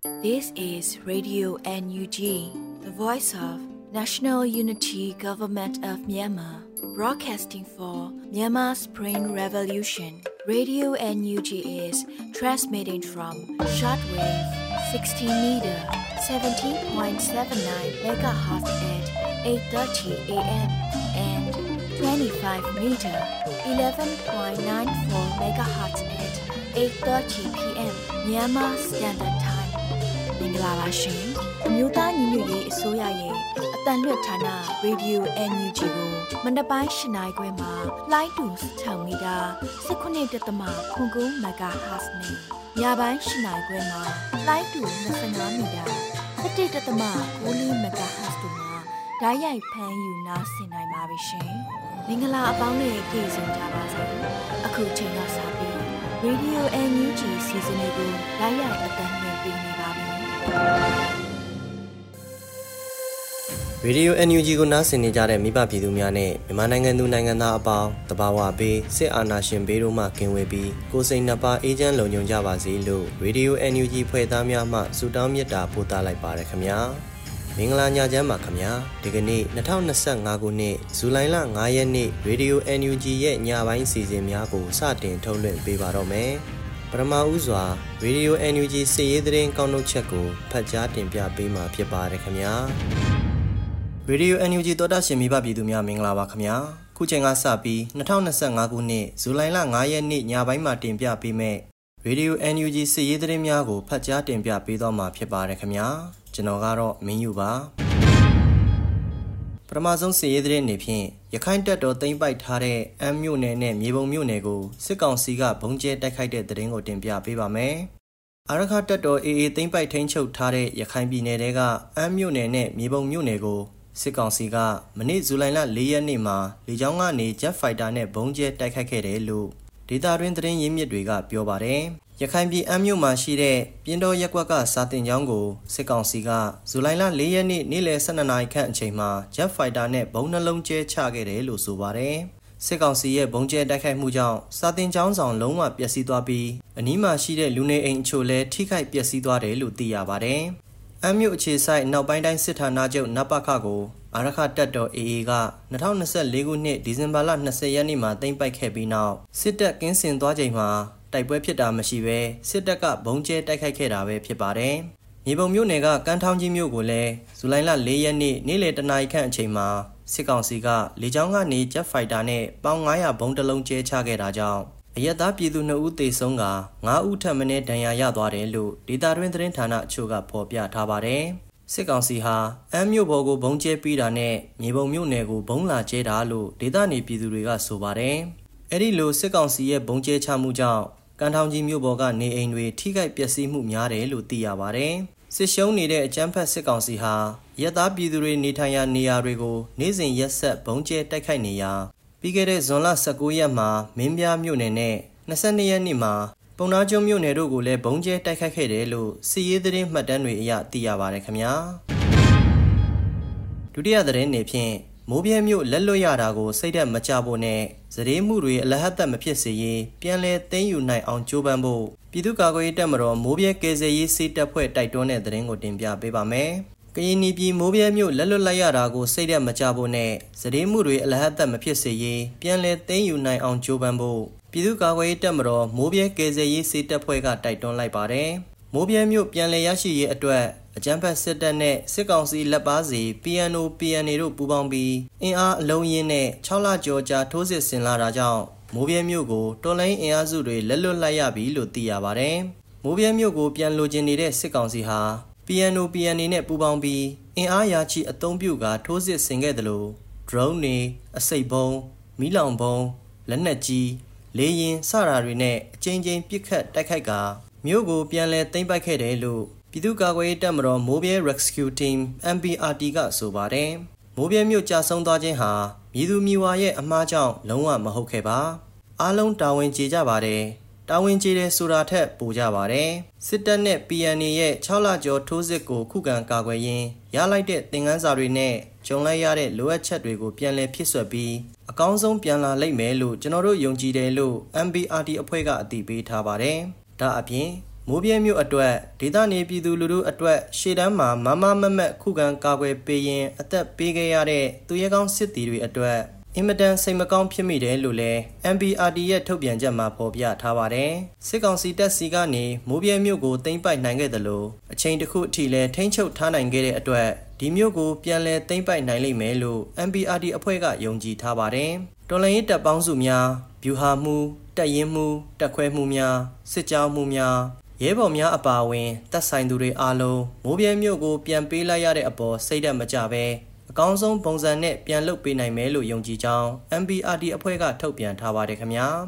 This is Radio NUG, the voice of National Unity Government of Myanmar, broadcasting for Myanmar's Spring Revolution. Radio NUG is transmitting from shortwave 16 meter, 17.79 megahertz at 8:30 a.m. and 25 meter, 11.94 megahertz at 8:30 p.m. Myanmar Standard Time. မင်္ဂလာပါရှင်အမျိုးသားညီညွတ်ရေးအစိုးရရဲ့အတန်လွတ်ဌာန Radio NUG ကိုမနက်ပိုင်း၈နာရီခွဲမှာလိုင်းတူ6မီတာ19.9 MHz နဲ့ညပိုင်း၈နာရီခွဲမှာလိုင်းတူ25မီတာ17.9 MHz တို့မှာဓာတ်ရိုက်ဖမ်းယူနားဆင်နိုင်ပါပြီရှင်မင်္ဂလာအပေါင်းနဲ့ကြိုဆိုကြပါစို့အခုချိန်ကစပြီး Radio NUG စီစဉ်လေးကိုဓာတ်ရိုက်အတန်လွှင့်ပေးနေပါပြီရေဒီယို NUG ကိုနားဆင်နေကြတဲ့မိဘပြည်သူများနဲ့မြန်မာနိုင်ငံသူနိုင်ငံသားအပေါင်းတဘာဝဘေးစစ်အာဏာရှင်ဘေးတို့မှကင်းဝေးပြီးကိုယ်စိတ်နှပါအေးချမ်းလုံခြုံကြပါစေလို့ရေဒီယို NUG ဖွဲ့သားများမှဆုတောင်းမေတ္တာပို့သလိုက်ပါရခင်ဗျာမင်္ဂလာညချမ်းပါခင်ဗျာဒီကနေ့2025ခုနှစ်ဇူလိုင်လ9ရက်နေ့ရေဒီယို NUG ရဲ့ညပိုင်းစီစဉ်များကိုစတင်ထုတ်လွှင့်ပေးပါတော့မယ်ပထမဦးစွာရေဒီယို NUG စစ်ရေးသတင်းကောက်နှုတ်ချက်ကိုဖတ်ကြားတင်ပြပေးမှာဖြစ်ပါတယ်ခင်ဗျာရေဒီယို NUG သောတာရှင်မိဘပြည်သူများမင်္ဂလာပါခင်ဗျာခုချိန်ကစပြီး2025ခုနှစ်ဇူလိုင်လ9ရက်နေ့ညပိုင်းမှာတင်ပြပေးမယ့်ရေဒီယို NUG စစ်ရေးသတင်းများကိုဖတ်ကြားတင်ပြပေးသွားမှာဖြစ်ပါတယ်ခင်ဗျာကျွန်တော်ကတော့မင်းယူပါပထမဆုံးစစ်ရေးသတင်းအနေဖြင့်ရခိုင်တပ်တော်သိမ်းပိုက်ထားတဲ့အမ်းမြို့နယ်နဲ့မြေပုံမြို့နယ်ကိုစစ်ကောင်စီကဘုံကျဲတိုက်ခိုက်တဲ့သတင်းကိုတင်ပြပေးပါမယ်အာရခတပ်တော် AA သိမ်းပိုက်ထိန်းချုပ်ထားတဲ့ရခိုင်ပြည်နယ်ထဲကအမ်းမြို့နယ်နဲ့မြေပုံမြို့နယ်ကိုစစ်ကောင်စီကမနေ့ဇူလိုင်လ4ရက်နေ့မှာလေကြောင်းကနေ Jet Fighter နဲ့ဘုံကျဲတိုက်ခိုက်ခဲ့တယ်လို့ဒေသတွင်းသတင်းရင်းမြစ်တွေကပြောပါတယ်ရခိုင်ပြည်အမ်းမြို့မှာရှိတဲ့ပြင်းတော်ရက်ကွက်ကစာတင်ကျောင်းကိုစစ်ကောင်စီကဇူလိုင်လ4ရက်နေ့နေ့လယ်12နာရီခန့်အချိန်မှာ Jet Fighter နဲ့ဘုံနှလုံးကျဲချခဲ့တယ်လို့ဆိုပါတယ်စစ်ကောင်စီရဲ့ဘုံကျဲတိုက်ခိုက်မှုကြောင့်စာတင်ကျောင်းဆောင်လုံးဝပျက်စီးသွားပြီးအနီးမှာရှိတဲ့လူနေအိမ်အချို့လည်းထိခိုက်ပျက်စီးသွားတယ်လို့သိရပါတယ်အမ်းမြို့အခြေဆိုင်နောက်ပိုင်းတိုင်းစစ်ဌာနချုပ်နပခကိုအာရခတပ်တော် AA က2024ခုနှစ်ဒီဇင်ဘာလ20ရက်နေ့မှာသိမ်းပိုက်ခဲ့ပြီးနောက်စစ်တပ်ကင်းစင်သွားချိန်မှာတိုက်ပွဲဖြစ်တာမရှိဘဲစစ်တပ်ကဘုံကျဲတိုက်ခိုက်ခဲ့တာပဲဖြစ်ပါတယ်။မြေပုံမြို့နယ်ကကမ်းထောင်းကြီးမြို့ကိုလည်းဇူလိုင်လ4ရက်နေ့နေ့လယ်တနာရီခန့်အချိန်မှာစစ်ကောင်စီကလေကြောင်းကနေ Jet Fighter နဲ့ပေါင်900ဘုံတစ်လုံးကျဲချခဲ့တာကြောင့်အရက်သားပြည်သူ2ဦးသေဆုံးက9ဦးထပ်မံဒဏ်ရာရသွားတယ်လို့ဒေသတွင်းသတင်းဌာနအချို့ကဖော်ပြထားပါတယ်။စစ်ကောင်စီဟာအမ်းမြို့ပေါ်ကိုဘုံကျဲပြီးတာနဲ့မြေပုံမြို့နယ်ကိုဘုံလာကျဲတာလို့ဒေသနေပြည်သူတွေကဆိုပါတယ်။အဲ့ဒီလိုစစ်ကောင်စီရဲ့ဘုံကျဲချမှုကြောင့်ကမ်းထောင်းကြီးမြို့ပေါ်ကနေအိမ်တွေထိခိုက်ပျက်စီးမှုများတယ်လို့သိရပါတယ်။စစ်ရှုံးနေတဲ့အကြမ်းဖက်စစ်ကောင်စီဟာရက်သားပြည်သူတွေနေထိုင်ရာနေရာတွေကိုနေ့စဉ်ရက်ဆက်ဘုံကျဲတိုက်ခိုက်နေရာပြီးခဲ့တဲ့ဇွန်လ19ရက်မှာမင်းပြားမြို့နယ်နဲ့22ရက်နေ့မှာပုံနာကျွန်းမြို့နယ်တို့ကိုလည်းဘုံကျဲတိုက်ခိုက်ခဲ့တယ်လို့စစ်ရေးသတင်းမှတ်တမ်းတွေအရသိရပါတယ်ခင်ဗျာဒုတိယသတင်းနေဖြင့်မိုးပြဲမြို့လက်လွတ်ရတာကိုစိတ်သက်မကြဖို့နဲ့ဇရေမှုတွေအလဟတ်သက်မဖြစ်စေရေးပြန်လည်သိမ်းယူနိုင်အောင်ကြိုးပမ်းဖို့ပြည်သူ့ကာကွယ်ရေးတပ်မတော်မိုးပြဲကယ်ဆယ်ရေးစစ်တပ်ဖွဲ့တိုက်တွန်းတဲ့သတင်းကိုတင်ပြပေးပါမယ်ကရင်ပြည်မိုးပြဲမြို့လက်လွတ်လိုက်ရတာကိုစိတ်သက်မကြဖို့နဲ့ဇရေမှုတွေအလဟတ်သက်မဖြစ်စေရေးပြန်လည်သိမ်းယူနိုင်အောင်ကြိုးပမ်းဖို့ပြည်သူ့ကာကွယ်ရေးတပ်မတော်မိုးပြဲကယ်ဆယ်ရေးစစ်တပ်ဖွဲ့ကတိုက်တွန်းလိုက်ပါတယ်မိုးပြဲမြို့ပြန်လည်ရရှိရေးအတွက်အကြမ်းဖက်စစ်တပ်နဲ့စစ်ကောင်စီလက်ပါစီ PNO PNA တို့ပူးပေါင်းပြီးအင်အားအလုံးရင်းနဲ့6လကျော်ကြာထိုးစစ်ဆင်လာတာကြောင့်မိုးပြဲမြို့ကိုတော်လိုင်းအင်အားစုတွေလက်လွတ်လိုက်ရပြီလို့သိရပါတယ်။မိုးပြဲမြို့ကိုပြန်လိုချင်နေတဲ့စစ်ကောင်စီဟာ PNO PNA နဲ့ပူးပေါင်းပြီးအင်အားရာချီအသုံးပြုကာထိုးစစ်ဆင်ခဲ့တယ်လို့ drone တွေအစိတ်ဘုံမီးလောင်ဘုံလက်နက်ကြီးလေယာဉ်စတာတွေနဲ့အကြိမ်ကြိမ်ပစ်ခတ်တိုက်ခိုက်ကမြို့ကိုပြန်လည်သိမ်းပိုက်ခဲ့တယ်လို့ပြည်သူ့ကာကွယ်ရေးတပ်မတော်မိုးပြဲ Rescue Team MPRT ကဆိုပါတယ်။မိုးပြဲမြို့ကြာဆုံးသွားခြင်းဟာမြည်သူမြည်ဝါရဲ့အမှားကြောင့်လုံးဝမဟုတ်ခဲ့ပါ။အားလုံးတာဝန်ကျေကြပါတယ်။တာဝန်ကျေတယ်ဆိုတာထက်ပိုကြပါတယ်။စစ်တပ်နဲ့ PNA ရဲ့6လကျော်ထိုးစစ်ကိုခုခံကာကွယ်ရင်းရလိုက်တဲ့သင်ခန်းစာတွေနဲ့ဂျုံလိုက်ရတဲ့လိုအပ်ချက်တွေကိုပြန်လည်ဖြစ်ဆွဲပြီးအကောင်းဆုံးပြန်လာလိမ့်မယ်လို့ကျွန်တော်တို့ယုံကြည်တယ်လို့ MPRT အဖွဲ့ကအတည်ပြုထားပါတယ်။ဒါအပြင်မိုးပြဲမြို့အတွက်ဒေသနေပြည်သူလူထုအတွက်ရှေ့တန်းမှာမမမတ်ခုခံကာကွယ်ပေးရင်အသက်ပေးခဲ့ရတဲ့သူရဲကောင်းစစ်သည်တွေအတွက်အင်မတန်စိတ်မကောင်းဖြစ်မိတယ်လို့လည်း MBRD ရဲ့ထုတ်ပြန်ချက်မှာဖော်ပြထားပါတယ်။စစ်ကောင်စီတပ်စီကနေမိုးပြဲမြို့ကိုသိမ်းပိုက်နိုင်ခဲ့တယ်လို့အချိန်တစ်ခုအထိလည်းထိန်းချုပ်ထားနိုင်ခဲ့တဲ့အတွက်ဒီမြို့ကိုပြန်လည်သိမ်းပိုက်နိုင်လိမ့်မယ်လို့ MBRD အဖွဲ့ကယုံကြည်ထားပါတယ်။တော်လှန်ရေးတပ်ပေါင်းစုများဗျူဟာမှုတပ်ရင်းမှုတပ်ခွဲမှုများစစ်ကြောင်းမှုများရဲဘော်များအပါအဝင်တပ်ဆိုင်သူတွေအားလုံးမိုးပြဲမြို့ကိုပြန်ပေးလိုက်ရတဲ့အပေါ်စိတ်ဓာတ်မကျဘဲအကောင်းဆုံးပုံစံနဲ့ပြန်လုပ်ပေးနိုင်မယ်လို့ယုံကြည်ကြောင်း MBRD အဖွဲ့ကထုတ်ပြန်ထားပါတယ်ခင်ဗျာ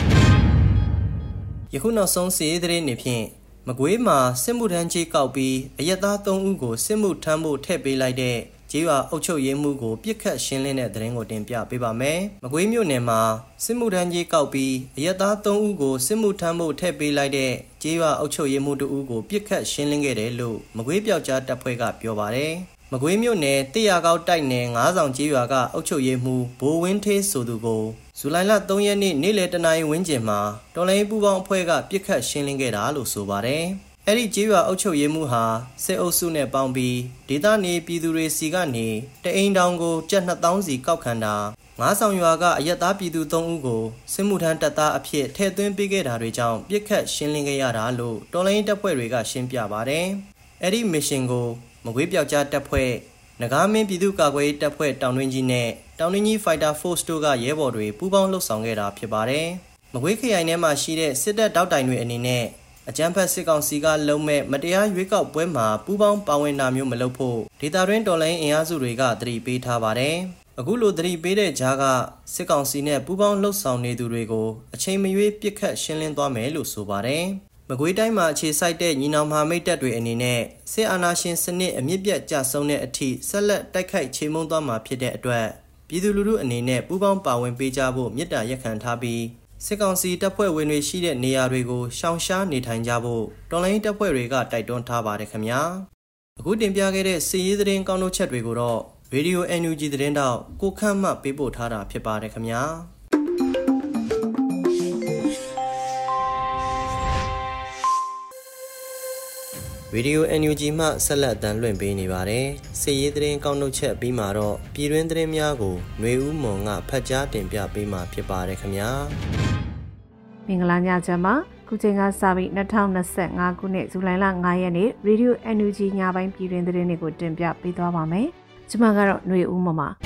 ယခုနောက်ဆုံးစီးရေးသတင်းတွေဖြင့်မကွေးမှာစစ်မှုထမ်းကြီးကောက်ပြီးအရက်သား3ဦးကိုစစ်မှုထမ်းဖို့ထည့်ပေးလိုက်တဲ့ကျေးရွာအုပ်ချုပ်ရေးမှုကိုပြစ်ခတ်ရှင်းလင်းတဲ့သတင်းကိုတင်ပြပေးပါမယ်။မကွေးမြို့နယ်မှာစစ်မှုထမ်းကြီးကောက်ပြီးအရက်သား3ဦးကိုစစ်မှုထမ်းဖို့ထည့်ပေးလိုက်တဲ့ကျေးရွာအုပ်ချုပ်ရေးမှု2ဦးကိုပြစ်ခတ်ရှင်းလင်းခဲ့တယ်လို့မကွေးပြောက်ကြားတပ်ဖွဲ့ကပြောပါတယ်။မကွေးမြို့နယ်တရကောက်တိုက်နယ်9ဆောင်ကျေးရွာကအုပ်ချုပ်ရေးမှုဘိုးဝင်းထေးဆိုသူကိုဇူလိုင်လ3ရက်နေ့နေ့လယ်တနာရီဝန်းကျင်မှာတော်လိုင်းပူပေါင်းအဖွဲ့ကပြစ်ခတ်ရှင်းလင်းခဲ့တာလို့ဆိုပါတယ်။အဲ့ဒီကျေးရွာအုပ်ချုပ်ရေးမှုဟာစစ်အုပ်စုနဲ့ပေါင်းပြီးဒေသနေပြည်သူတွေစီကနေတအိမ်တောင်ကိုကျပ်2000စီကောက်ခံတာ9ဆောင်ရွာကအရက်သားပြည်သူ3ဦးကိုစစ်မှုထမ်းတပ်သားအဖြစ်ထည့်သွင်းပေးခဲ့တာတွေကြောင့်ပြစ်ခတ်ရှင်းလင်းခဲ့ရတာလို့တော်လိုင်းတပ်ဖွဲ့တွေကရှင်းပြပါတယ်။အဲ့ဒီမစ်ရှင်ကိုမကွေးပြောက်ကြားတပ်ဖွဲ့နဂါမင်းပြည်သူ့ကာကွယ်ရေးတပ်ဖွဲ့တောင်တွင်းကြီးနဲ့တောင်တွင်းကြီး Fighter Force တို့ကရဲဘော်တွေပူးပေါင်းလှုပ်ဆောင်ခဲ့တာဖြစ်ပါတယ်။မကွေးခရိုင်ထဲမှာရှိတဲ့စစ်တပ်တောက်တိုင်တွေအနေနဲ့အကြမ်းဖက်စစ်ကောင်စီကလုံမဲ့မတရားရွေးကောက်ပွဲမှာပူးပေါင်းပါဝင်တာမျိုးမလုပ်ဖို့ဒေတာရင်းတော်လိုင်းအင်အားစုတွေကသတိပေးထားပါတယ်။အခုလိုသတိပေးတဲ့ကြားကစစ်ကောင်စီနဲ့ပူးပေါင်းလှုပ်ဆောင်နေသူတွေကိုအချိန်မရွေးပြစ်ခတ်ရှင်းလင်းသွားမယ်လို့ဆိုပါတယ်။မကွေးတိုင်းမှာအခြေစိုက်တဲ့ညီနောင်မဟာမိတ်တပ်တွေအနေနဲ့စစ်အာဏာရှင်စနစ်အမြင့်ပြတ်ကျဆုံးတဲ့အထိဆက်လက်တိုက်ခိုက်ချေမှုန်းသွားမှာဖြစ်တဲ့အတွက်ပြည်သူလူထုအနေနဲ့ပူးပေါင်းပါဝင်ပေးကြဖို့မြစ်တာရက်ခံထားပြီးစစ်ကောင်စီတပ်ဖွဲ့ဝင်တွေရှိတဲ့နေရာတွေကိုရှောင်ရှားနေထိုင်ကြဖို့တော်လိုင်းတပ်ဖွဲ့တွေကတိုက်တွန်းထားပါတယ်ခင်ဗျာအခုတင်ပြခဲ့တဲ့စီးရီးသတင်းကောင်းတို့ချက်တွေကိုတော့ Radio NUG သတင်းတောက်ကိုခန့်မှပေးပို့ထားတာဖြစ်ပါတယ်ခင်ဗျာဗီဒီယို NUG မှဆက်လက်တမ်းလွှင့်ပေးနေပါတယ်။စစ်ရေးသတင်းကောင်းနှုတ်ချက်ပြီးမှတော့ပြည်တွင်းသတင်းများကိုຫນွေဦးမွန်ကဖတ်ကြားတင်ပြပေးမှာဖြစ်ပါတယ်ခင်ဗျာ။မင်္ဂလာညချမ်းပါ။ခုချိန်ကစပြီး2025ခုနှစ်ဇူလိုင်လ9ရက်နေ့ရေဒီယို NUG ညပိုင်းပြည်တွင်းသတင်းတွေကိုတင်ပြပေးသွားပါမယ်။ကျွန်မကတော့ຫນွေဦးမမ။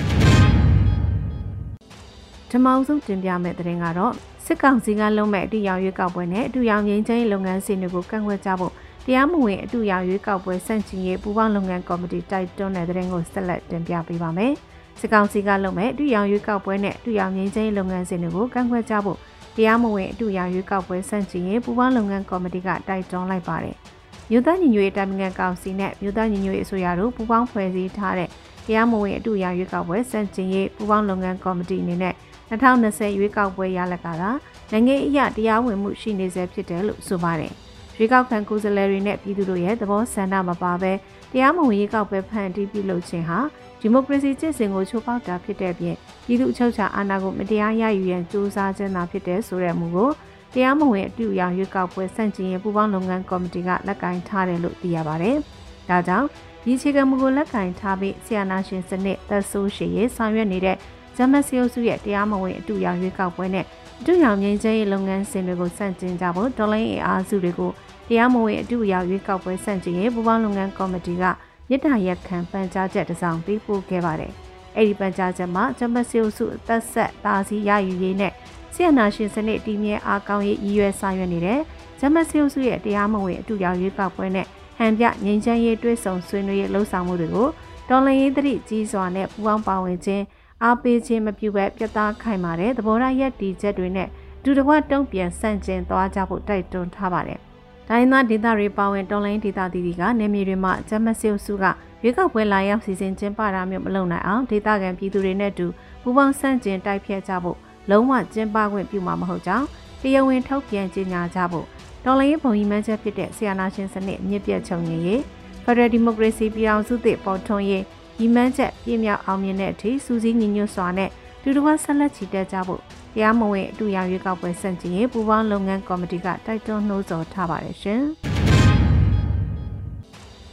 ဒီမောင်ဆုံးတင်ပြမယ့်သတင်းကတော့စစ်ကောင်စီကလုံးမဲ့အတူရောင်ရွေးကောက်ပွဲနဲ့အတူရောင်ငင်းချင်းလုပ်ငန်းစဉ်တွေကိုကန့်ကွက်ကြဖို့တရားမဝင်အတူရောင်ရွေးကောက်ပွဲစန့်ကျင်ရေးပူးပေါင်းလုပ်ငန်းကော်မတီတိုက်တွန်းတဲ့သတင်းကိုဆက်လက်တင်ပြပေးပါမယ်။စစ်ကောင်စီကလုပ်မဲ့အတူရောင်ရွေးကောက်ပွဲနဲ့အတူရောင်ငင်းချင်းလုပ်ငန်းစဉ်တွေကိုကန့်ကွက်ကြဖို့တရားမဝင်အတူရောင်ရွေးကောက်ပွဲစန့်ကျင်ရေးပူးပေါင်းလုပ်ငန်းကော်မတီကတိုက်တွန်းလိုက်ပါတယ်။မြို့သားညီညွတ်ရေးတာဝန်ခံကောင်စီနဲ့မြို့သားညီညွတ်ရေးအစိုးရတို့ပူးပေါင်းဖွဲ့စည်းထားတဲ့တရားမဝင်အတူရောင်ရွေးကောက်ပွဲစန့်ကျင်ရေးပူးပေါင်းလုပ်ငန်းကော်မတီအနေနဲ့2020ရွေးကောက်ပွဲရလဒ်ကနိုင်ငံအရတရားဝင်မှုရှိနေစေဖြစ်တယ်လို့ဆိုပါတယ်။ရွေးကောက်ခံကိုယ်စားလှယ်တွေနဲ့ပြည်သူတို့ရဲ့သဘောဆန္ဒမပါဘဲတရားမဝင်ရွေးကောက်ပွဲဖန်တီးပြုလုပ်ခြင်းဟာဒီမိုကရေစီကျင့်စဉ်ကိုချိုးဖောက်တာဖြစ်တဲ့ပြင်ပြည်သူ့အချုပ်အခြာအာဏာကိုမတရားရယူရန်ကြိုးစားခြင်းသာဖြစ်တဲ့ဆိုတဲ့မူကိုတရားမဝင်အတူရောင်ရွေးကောက်ပွဲစန့်ကျင်ရေးပူးပေါင်းလုပ်ငန်းကော်မတီကလက်ကင်ထားတယ်လို့သိရပါတယ်။ဒါကြောင့်ဒီအခြေခံမူကိုလက်ကင်ထားပြီးဆီယနာရှင်စနစ်သက်ဆိုးရှည်ရေးဆောင်ရွက်နေတဲ့ဂျမတ်စီအုပ်စုရဲ့တရားမဝင်အတူရောင်ရွေးကောက်ပွဲနဲ့အတူရောင်ငြိမ်းချမ်းရေးလုပ်ငန်းစဉ်တွေကိုစန့်ကျင်ကြဖို့ဒေါ်လာအင်အားစုတွေကိုတရားမဝင်အတူရောင်ရွေးကောက်ပွဲစန့်ကျင်ရေးပူးပေါင်းလုပ်ငန်းကော်မတီကမြစ်တာရက်ခံပန်ကြားချက်တစ်စောင်ပေးပို့ခဲ့ပါတယ်။အဲ့ဒီပန်ကြားချက်မှာဂျမတ်စီအုပ်စုအသက်ဆက်တာစီရယူရေးနဲ့ဆီယနာရှင်စနစ်တည်မြဲအားကောင်းရေးရည်ရွယ်ဆောင်ရွက်နေတဲ့ဂျမတ်စီအုပ်စုရဲ့တရားမဝင်အတူရောင်ရွေးကောက်ပွဲနဲ့ဟန်ပြငြိမ်းချမ်းရေးတွဲဆောင်ဆွေးနွေးရေးလှုံ့ဆော်မှုတွေကိုဒေါ်လာရေးသတိကြီးစွာနဲ့ပူးပေါင်းပါဝင်ခြင်းအားပေးခြင်းမပြုဘဲပြသခိုင်မာတဲ့သဘောထားရပ်တည်ချက်တွေနဲ့ဒူတကွတုံ့ပြန်ဆန့်ကျင်သွားကြဖို့တိုက်တွန်းထားပါတယ်။ဒိုင်းသားဒေသတွေပါဝင်တော်လိုင်းဒေသတီတီကနေမြေတွေမှာဂျမတ်စီအုပ်စုကရွေးကောက်ပွဲလာရောက်စီစဉ်ကျင်းပတာမျိုးမလုပ်နိုင်အောင်ဒေသခံပြည်သူတွေနဲ့တူပူးပေါင်းဆန့်ကျင်တိုက်ဖျက်ကြဖို့လုံးဝကျင်းပခွင့်ပြုမှာမဟုတ်ကြောင်းတရားဝင်ထုတ်ပြန်ကြေညာကြဖို့တော်လိုင်းဘုံကြီးမှန်းချက်ဖြစ်တဲ့ဆီယနာရှင်စနစ်မြစ်ပြတ်ချုပ်ငြိမ်းရေးဖက်ဒရယ်ဒီမိုကရေစီပြည်အောင်စုသစ်ပေါ်ထွန်းရေးဒီမှန်းချက်ပြည့်မြောက်အောင်မြင်တဲ့အထိစူးစီးညီညွတ်စွာနဲ့တူတကွဆက်လက်ချီတက်ကြဖို့တရားမဝင်အတူရောင်ရွေးကောက်ပွဲစန့်ကျင်ရေးပူးပေါင်းလုပ်ငန်းကော်မတီကတိုက်တွန်းနှိုးဆော်ထားပါတယ်ရှင်။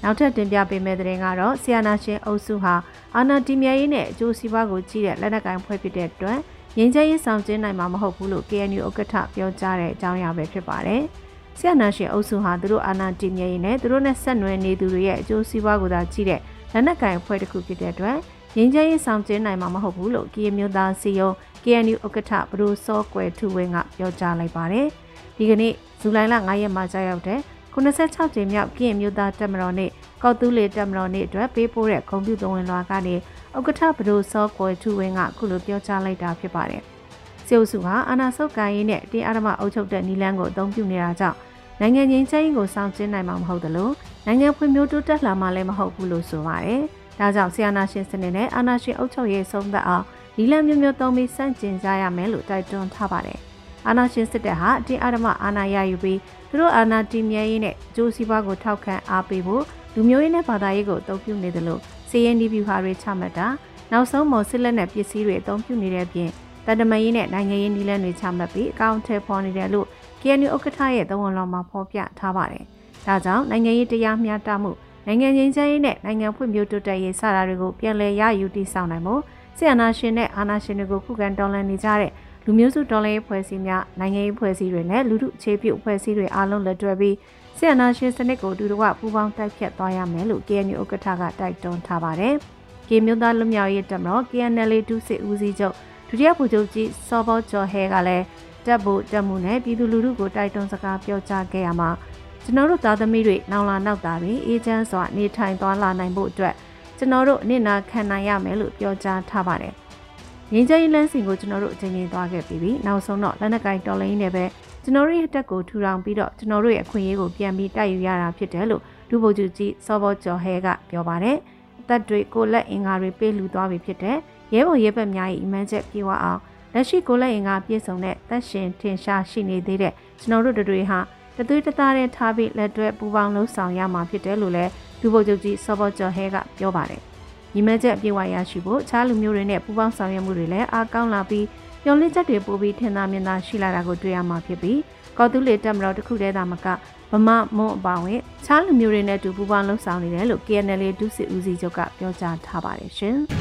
နောက်ထပ်တင်ပြပေးမယ့်သတင်းကတော့ဆီယနာရှင်အုပ်စုဟာအာဏာတည်မြဲရေးနဲ့အကျိုးစီးပွားကိုကြီးတဲ့လက်နက်ကိုင်ဖွဲ့ဖြစ်တဲ့အတွက်ငြိမ်းချမ်းရေးဆောင်ကျဉ်နိုင်မှာမဟုတ်ဘူးလို့ KNU ဥက္ကဋ္ဌပြောကြားတဲ့အကြောင်းအရာပဲဖြစ်ပါတယ်။ဆီယနာရှင်အုပ်စုဟာသူတို့အာဏာတည်မြဲရေးနဲ့သူတို့နဲ့ဆက်နွယ်နေသူတွေရဲ့အကျိုးစီးပွားကိုသာကြီးတဲ့လက်နက်ကိုင်ဖွဲ့တစ်ခုဖြစ်တဲ့အတွက်ငြိမ်းချမ်းရေးဆောင်ကျဉ်နိုင်မှာမဟုတ်ဘူးလို့ကရင်မျိုးသားစီယုံ KNU ဥက္ကဋ္ဌဘဒိုစောကွယ်ထူဝင်းကပြောကြားလိုက်ပါတယ်။ဒီကနေ့ဇူလိုင်လ9ရက်မှာကြာရောက်တဲ့96ကြိမ်မြောက်ကရင်မျိုးသားတက်မတော်နေ့ကောက်တူးလေတက်မတော်နေ့အတွက်ပေးပို့တဲ့ဂုဏ်ပြုသဝင်လွှာကနေဥက္ကဋ္ဌဘဒိုစောကွယ်ထူဝင်းကအခုလိုပြောကြားလိုက်တာဖြစ်ပါတယ်။စီအုပ်စုဟာအာဏာဆုပ်ကိုင်ရေးနဲ့တင်းအဓမ္မအုပ်ချုပ်တဲ့နည်းလမ်းကိုအသုံးပြုနေတာကြောင့်နိုင်ငံငြိမ်းချမ်းရေးကိုဆောင်ကျဉ်နိုင်မှာမဟုတ်သလိုနိုင်ငံဖွံ့ဖြိုးတိုးတက်လာမှာလည်းမဟုတ်ဘူးလို့ဆိုပါတယ်။ဒါကြောင့်ဆီယနာရှင်စနစ်နဲ့အာဏာရှင်အုပ်ချုပ်ရေးဆုံးသက်အောင်နည်းလမ်းမျိုးမျိုးသုံးပြီးစန့်ကျင်ကြရမယ်လို့တိုက်တွန်းထားပါတယ်။အာဏာရှင်စစ်တပ်ဟာတင်းအဓမ္မအာဏာရယူပြီးသူတို့အာဏာတည်မြဲရေးနဲ့အကျိုးစီးပွားကိုထောက်ခံအားပေးဖို့လူမျိုးရေးနဲ့ဘာသာရေးကိုအသုံးပြုနေတယ်လို့စီရင်ဒီဗျူဟာတွေချမှတ်တာနောက်ဆုံးမော်စစ်လက်နဲ့ပစ္စည်းတွေအသုံးပြုနေတဲ့အပြင်တန်တမာရေးနဲ့နိုင်ငံရေးနည်းလမ်းတွေချမှတ်ပြီးအကောင့်ထဲပေါ်နေတယ်လို့ KNU ဥက္ကဋ္ဌရဲ့သဝန်တော်မှာဖော်ပြထားပါတယ်။ဒါကြောင့်နိုင်ငံရေးတရားမျှတမှုနိုင်ငံငြိမ်းချမ်းရေးနဲ့နိုင်ငံဖွံ့ဖြိုးတိုးတက်ရေးစတာတွေကိုပြန်လည်ရယူတည်ဆောက်နိုင်ဖို့ဆီယနာရှင်နဲ့အာဏာရှင်တွေကိုခုခံတော်လှန်နေကြတဲ့လူမျိုးစုတော်လှန်ရေးဖွဲ့စည်းများနိုင်ငံရေးဖွဲ့စည်းတွေနဲ့လူထုအခြေပြုဖွဲ့စည်းတွေအားလုံးလက်တွဲပြီးဆီယနာရှင်စနစ်ကိုအတူတကွပူးပေါင်းတိုက်ဖျက်သွားရမယ်လို့ KNU ဥက္ကဋ္ဌကတိုက်တွန်းထားပါတယ်။ ကေမျိုးသားလူမျိုးရေးတပ်မတော် KNLA ဒုစစ်ဦးစီးချုပ်ဒုတိယဗိုလ်ချုပ်ကြီးစောဘောကျော်ဟဲကလည်းတပ်ဖို့တပ်မှုနဲ့ပြည်သူလူထုကိုတိုက်တွန်းစကားပြောကြားခဲ့ရမှာကျွန်တော်တို့သားသမီးတွေနောင်လာနောက်သားတွေအေးချမ်းစွာနေထိုင်သွားလာနိုင်ဖို့အတွက်ကျွန်တော်တို့အနစ်နာခံနိုင်ရမယ်လို့ပြောကြားထားပါတယ်။ငြိမ်းချမ်းရေးလမ်းစဉ်ကိုကျွန်တော်တို့အချိန်ချင်းသွားခဲ့ပြီးနောက်ဆုံးတော့လက်နက်ကိုင်တော်လှန်ရေးနဲ့ပဲကျွန်တော်တို့ရဲ့တက်ကိုထူထောင်ပြီးတော့ကျွန်တော်တို့ရဲ့အခွင့်အရေးကိုပြန်ပြီးတိုက်ယူရတာဖြစ်တယ်လို့ဒုဗိုလ်ချုပ်ကြီးစောဘောကျော်ဟဲကပြောပါတယ်။အသက်တွေကိုလက်အင်္ဂါတွေပေးလူသွားပြီဖြစ်တဲ့ရဲဘော်ရဲဘက်များ၏အမှန်ချက်ပြေဝအောင်လက်ရှိကိုလက်အင်္ဂါပြည့်စုံတဲ့သက်ရှင်ထင်ရှားရှိနေသေးတဲ့ကျွန်တော်တို့တွေဟာတသွေးတသားနဲ့ထားပြီးလက်တွဲပူးပေါင်းလှုပ်ဆောင်ရမှာဖြစ်တယ်လို့လည်းဒုဗိုလ်ချုပ်ကြီးစောဘောကျော်ဟဲကပြောပါတယ်။ညီမချက်အပြည့်အဝရရှိဖို့အခြားလူမျိုးတွေနဲ့ပူးပေါင်းဆောင်ရွက်မှုတွေလည်းအားကောင်းလာပြီးမျှော်လင့်ချက်တွေပိုပြီးထင်သာမြင်သာရှိလာတာကိုတွေ့ရမှာဖြစ်ပြီးကော်တူးလေတက်မတော်တစ်ခုတည်းသာမကဗမာမွန်အပါဝင်အခြားလူမျိုးတွေနဲ့တူပူးပေါင်းလှုပ်ဆောင်နေတယ်လို့ KNLA ဒုစစ်ဦးစီးချုပ်ကပြောကြားထားပါတယ်ရှင်။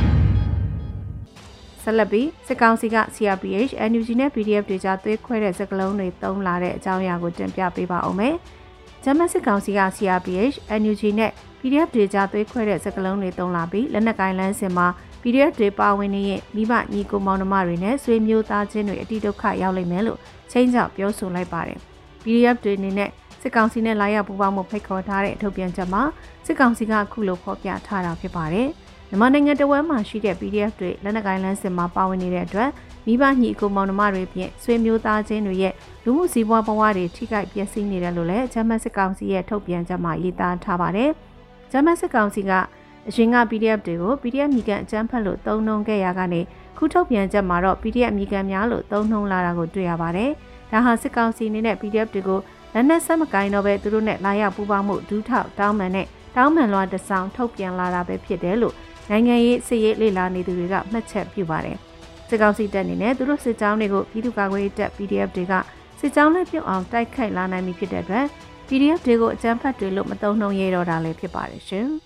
ဆက်လက်ပြီးစစ်ကောင်စီက CRPH, NUG နဲ့ PDF တွေကြားသွေးခွဲတဲ့စကားလုံးတွေသုံးလာတဲ့အကြောင်းအရာကိုတင်ပြပေးပါအောင်မယ်။ဂျမန်စစ်ကောင်စီက CRPH, NUG နဲ့ PDF တွေကြားသွေးခွဲတဲ့စကားလုံးတွေသုံးလာပြီးလက်နက်ကိုင်လမ်းစဉ်မှာ PDF တွေပါဝင်နေရင်မိဘညီကိုမောင်နှမတွေနဲ့ဆွေမျိုးသားချင်းတွေအတိဒုက္ခရောက်လိမ့်မယ်လို့ချိန်ချောက်ပြောဆိုလိုက်ပါတယ်။ PDF တွေအနေနဲ့စစ်ကောင်စီနဲ့လာရောက်ပူးပေါင်းမှုဖိတ်ခေါ်ထားတဲ့ထုတ်ပြန်ချက်မှာစစ်ကောင်စီကအခုလိုဖော်ပြထားတာဖြစ်ပါတယ်။မြန်မာနိုင်ငံတဝက်မှာရှိတဲ့ PDF တွေလက်နက်ကိုင်လမ်းစဉ်မှာပါဝင်နေတဲ့အတွက်မိဘညီအကိုမောင်နှမတွေဖြင့်ဆွေမျိုးသားချင်းတွေရဲ့လူမှုစီးပွားဘဝတွေထိခိုက်ပျက်စီးနေတယ်လို့လည်းဂျမန်စစ်ကောင်စီရဲ့ထုတ်ပြန်ချက်မှာရေးသားထားပါတယ်။ဂျမန်စစ်ကောင်စီကအရင်က PDF တွေကို PDF မြေကန်အကြမ်းဖက်လို့သုံးနှုန်းခဲ့ရကနေခုထုတ်ပြန်ချက်မှာတော့ PDF မြေကန်များလို့သုံးနှုန်းလာတာကိုတွေ့ရပါတယ်။ဒါဟာစစ်ကောင်စီအနေနဲ့ PDF တွေကိုလက်နက်ဆက်မကိုင်တော့ပဲသူတို့နဲ့လာရောက်ပူးပေါင်းမှုဒူးထောက်တောင်းပန်နဲ့တောင်းပန်လွှာတစောင်းထုတ်ပြန်လာတာပဲဖြစ်တယ်လို့နိုင်ငံရေးစစ်ရေးလေ့လာနေသူတွေကမှတ်ချက်ပြုပါတယ်။စစ်ကောင်စီတပ်အနေနဲ့သူတို့စစ်ကြောင်းတွေကိုပြည်သူ့ကာကွယ်ရေးတပ် PDF တွေကစစ်ကြောင်းနဲ့ပြုတ်အောင်တိုက်ခိုက်လာနိုင်ပြီဖြစ်တဲ့အတွက် PDF တွေကိုအကြမ်းဖက်တွေလို့မသုံးနှုန်းရတော့တာလည်းဖြစ်ပါတယ်ရှင်။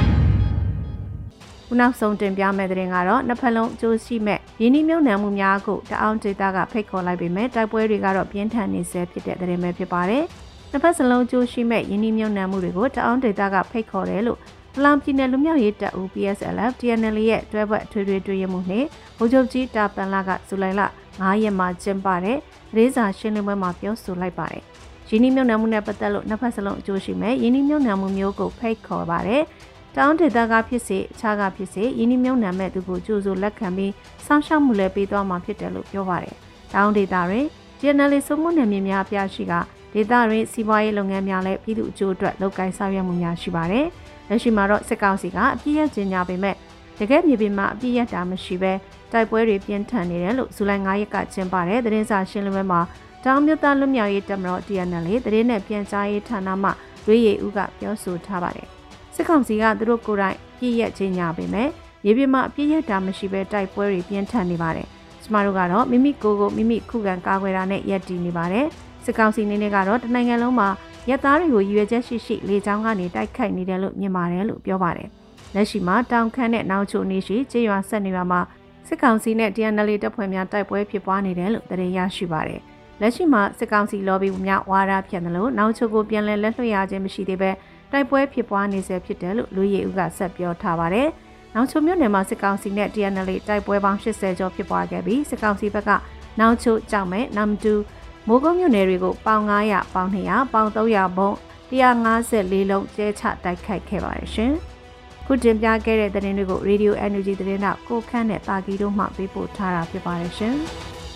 ခုနောက်ဆုံးတင်ပြမယ့်သတင်းကတော့နှစ်ဖက်လုံးအကျိုးရှိမဲ့ရင်းနှီးမြှုပ်နှံမှုများကိုတအောင်ဒေတာကဖိတ်ခေါ်လိုက်ပေမဲ့တိုက်ပွဲတွေကတော့ပြင်းထန်နေဆဲဖြစ်တဲ့သတင်းပဲဖြစ်ပါတယ်။နှစ်ဖက်စလုံးအကျိုးရှိမဲ့ရင်းနှီးမြှုပ်နှံမှုတွေကိုတအောင်ဒေတာကဖိတ်ခေါ်တယ်လို့ဖလန်ပြည်နယ်လူမျိုးရေးတပ်ဦး PSLF TNL ရဲ့တွဲဘက်ထွေထွေတွေ့ရမှုနဲ့ဗိုလ်ချုပ်ကြီးတာပန်လာကဇူလိုင်လ9ရက်မှာကျင်းပတဲ့ရေးစာရှင်းလင်းပွဲမှာပြောဆိုလိုက်ပါတယ်။ရင်းနှီးမြှုပ်နှံမှုနဲ့ပတ်သက်လို့နှစ်ဖက်စလုံးအကျိုးရှိမဲ့ရင်းနှီးမြှုပ်နှံမှုမျိုးကိုဖိတ်ခေါ်ပါတယ်။တောင်းဒေသကဖြစ်စေအခြားကဖြစ်စေရင်းနှီးမြှုပ်နှံမဲ့သူကိုကြိုးစိုးလက်ခံပြီးစောင့်ရှောက်မှုလည်းပေးသွားမှာဖြစ်တယ်လို့ပြောပါတယ်။တောင်းဒေသတွင် TNL စုံမှုနယ်မြေများအပြားရှိကဒေသတွင်စီးပွားရေးလုပ်ငန်းများလည်းပြည်သူအကျိုးအတွက်လုပ်ကိုင်ဆောင်ရွက်မှုများရှိပါတယ်။လက်ရှိမှာတော့စစ်ကောင်စီကအပြည့်ရကျင်းညာပေမဲ့တကယ်မြေပြင်မှာအပြည့်ရတာမရှိပဲတိုက်ပွဲတွေပြင်းထန်နေတယ်လို့ဇူလိုင်9ရက်ကကျင်းပတဲ့သတင်းစာရှင်းလင်းပွဲမှာတောင်မြို့သားလူမျိုးရေးတပ်မတော် TNL သတင်းနဲ့ပြန်ကြားရေးဌာနမှရွေးရည်ဦးကပြောဆိုထားပါတယ်။စစ်ကောင်စီကသူတို့ကိုယ်တိုင်ပြည့်ရကျင်းညာပေမဲ့မြေပြင်မှာအပြည့်ရတာမရှိပဲတိုက်ပွဲတွေပြင်းထန်နေပါတယ်။ကျမတို့ကတော့မိမိကိုယ်ကိုမိမိခုခံကာကွယ်တာနဲ့ရပ်တည်နေပါတယ်။စစ်ကောင်စီအနေနဲ့ကတော့တနိုင်ငံလုံးမှာရက်သားတွေကိုရွေချက်ရှိလေကြောင်းကနေတိုက်ခိုက်နေတယ်လို့မြင်ပါတယ်လို့ပြောပါတယ်။လက်ရှိမှာတောင်ခမ်းနဲ့နောက်ချိုနေရှိကျေးရွာဆက်နေရွာမှာစစ်ကောင်စီနဲ့ TNL တပ်ဖွဲ့များတိုက်ပွဲဖြစ်ပွားနေတယ်လို့သတင်းရရှိပါတယ်။လက်ရှိမှာစစ်ကောင်စီလော်ဘီများဝါဒဖြန့်တယ်လို့နောက်ချိုကိုပြန်လည်လက်လွှတ်ရခြင်းမရှိသေးပဲတိုက်ပွဲဖြစ်ပွားနေဆဲဖြစ်တယ်လို့လူရည်ဦးကဆက်ပြောထားပါတယ်။နောက်ချိုမြို့နယ်မှာစစ်ကောင်စီနဲ့ TNL တိုက်ပွဲပေါင်း80ကျော်ဖြစ်ပွားခဲ့ပြီးစစ်ကောင်စီဘက်ကနောက်ချိုကြောက်မဲ့နမ်တူမိုးကုတ်မြို့နယ်တွေကိုပေါင်900ပေါင်200ပေါင်300ဘုံ154လုံးကျဲချတိုက်ခိုက်ခဲ့ပါတယ်ရှင်။ခုတင်ပြခဲ့တဲ့သတင်းတွေကို Radio Energy သတင်းတော့ကိုခန့်နဲ့တာကီတို့မှပေးပို့ထားတာဖြစ်ပါတယ်ရှင်။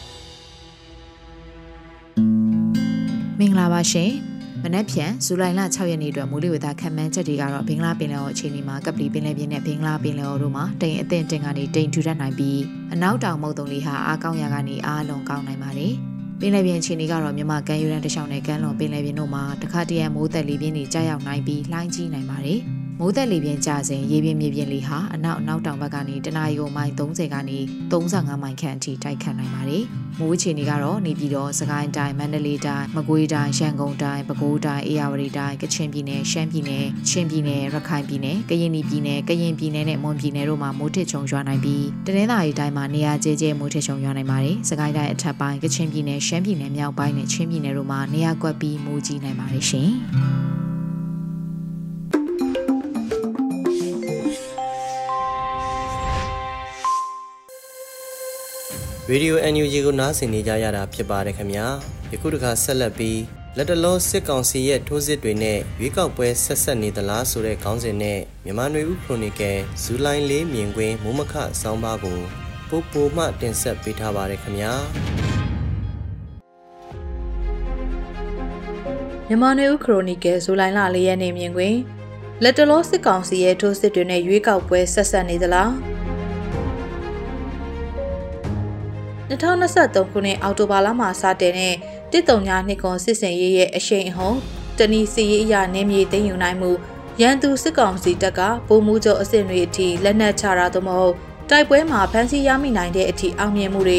မင်္ဂလာပါရှင်။မနက်ဖြန်ဇူလိုင်လ6ရက်နေ့အတွက်မိုးလေဝသခန့်မှန်းချက်တွေကတော့ဘင်္ဂလားပင်လယ်အော်အခြေအနေမှာကပလီပင်လယ်ပြင်နဲ့ဘင်္ဂလားပင်လယ်အော်တို့မှာတိမ်အထင်တင်ကနေတိမ်ထူထပ်နိုင်ပြီးအနောက်တောင်မုတ်တုံလေးဟာအားကောင်းရာကနေအားလုံးကောင်းနိုင်ပါတယ်။ပင်လယ်ပြင်အခြေအနေကတော့မြန်မာကမ်းရိုးတန်းတစ်လျှောက်နဲ့ကမ်းလွန်ပင်လယ်ပြင်တို့မှာတစ်ခါတည်းမိုးသက်လေပြင်းတွေကြားရောက်နိုင်ပြီးလှိုင်းကြီးနိုင်ပါတယ်။မိုးသက်လေပြင်းကျစဉ်ရေပြင်းမြေပြင်းလေဟာအနောက်တောင်ဘက်ကနေတနအီကိုမိုင်30ကနေ35မိုင်ခန့်အထိတိုက်ခတ်နိုင်ပါတယ်။မိုးအခြေအနေကတော့နေပြည်တော်စကိုင်းတိုင်းမန္တလေးတိုင်းမကွေးတိုင်းရန်ကုန်တိုင်းပဲခူးတိုင်းအေရဝတီတိုင်းကချင်ပြည်နယ်ရှမ်းပြည်နယ်ချင်းပြည်နယ်ရခိုင်ပြည်နယ်ကရင်ပြည်နယ်နဲ့မွန်ပြည်နယ်တို့မှာမိုးထစ်ချုံရွာနိုင်ပြီးတနင်္သာရီတိုင်းမှာနေရာကျဲမိုးထစ်ချုံရွာနိုင်ပါတယ်။စကိုင်းတိုင်းအထက်ပိုင်းကချင်ပြည်နယ်ရှမ်းပြည်နယ်မြောက်ပိုင်းနဲ့ချင်းပြည်နယ်တို့မှာနေရာကွက်ပြီးမိုးကြီးနိုင်ပါတယ်ရှင်။ Radio NUG ကိုနားဆင်နေကြရတာဖြစ်ပါတယ်ခင်ဗျာယခုတခါဆက်လက်ပြီးလက်တလောစစ်ကောင်စီရဲ့ထိုးစစ်တွေနဲ့ရွေးကောက်ပွဲဆက်နေသလားဆိုတဲ့ခေါင်းစဉ်နဲ့မြန်မာနွေဦးခရိုနီကယ်ဇူလိုင်၄မြင်ကွင်းမိုးမခဆောင်းပါးကိုပိုမှတင်ဆက်ပေးထားပါတယ်ခင်ဗျာမြန်မာနွေဦးခရိုနီကယ်ဇူလိုင်လ၄ရက်နေ့မြင်ကွင်းလက်တလောစစ်ကောင်စီရဲ့ထိုးစစ်တွေနဲ့ရွေးကောက်ပွဲဆက်နေသလား2023ခုနှစ်အောက်တိုဘာလမှာစတင်တဲ့139နှစ်ကွန်စစ်စင်ရေးရဲ့အရှိန်အဟုန်တနည်းစီရေးအရာနေမြေသိမ်းယူနိုင်မှုရန်သူစစ်ကောင်စီတပ်ကဗိုလ်မှူးချုပ်အဆင့်တွေအထိလက်နက်ချတာသို့မဟုတ်တိုက်ပွဲမှာဖမ်းဆီးရမိနိုင်တဲ့အထိအောင်မြင်မှုတွေ